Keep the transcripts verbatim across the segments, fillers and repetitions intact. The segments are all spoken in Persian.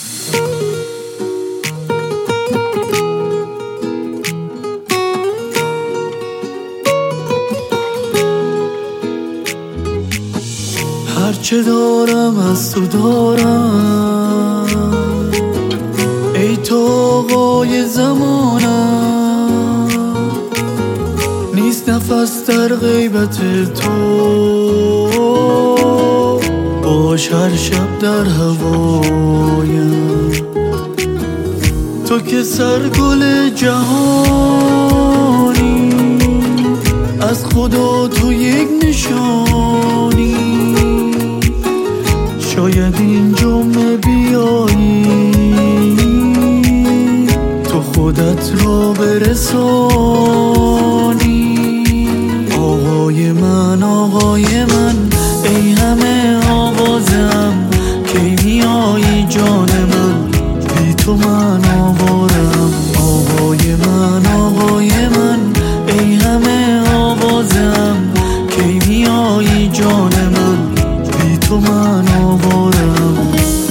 هرچه دارم از تو دارم، ای تو آقای زمانم. نیست نفس در غیبت تو، باش هر شب در هوایم. تو که سرگل جهانی، از خدا تو یک نشانی. شاید این جمعه بیایی، تو خودت را برسانی. آقای من آقای من، ای همه آوازم، کی میایی جان من، بی تو من آوارم. آقای من آقای من، ای همه آوازم، کی میایی جان من، بی تو من آوارم.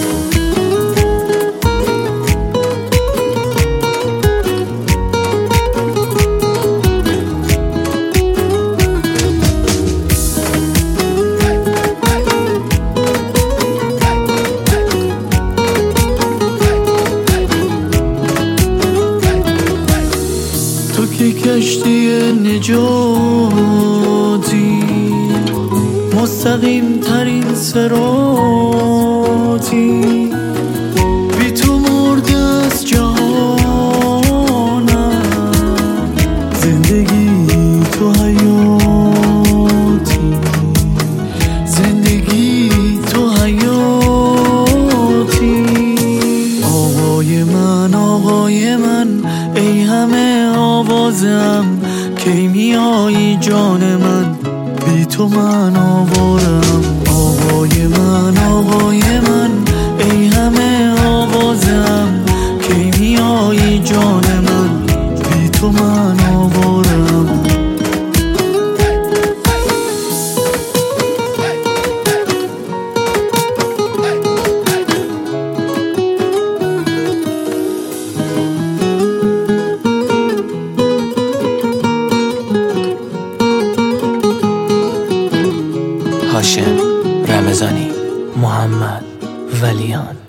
تو که کشتی نجاتی، مستقیم ترین صراطی. بی تو مرده از جهانم، زندگی تو حیاتی، زندگی تو حیاتی. آقای من آقای من، ای همه آوازم، کی میایی جان من، بی تو من آوارم. آقای من آقای من، ای همه آوازم، کی میایی جان من، بی تو من آوارم. هاشم رمضانی، محمد ولیان.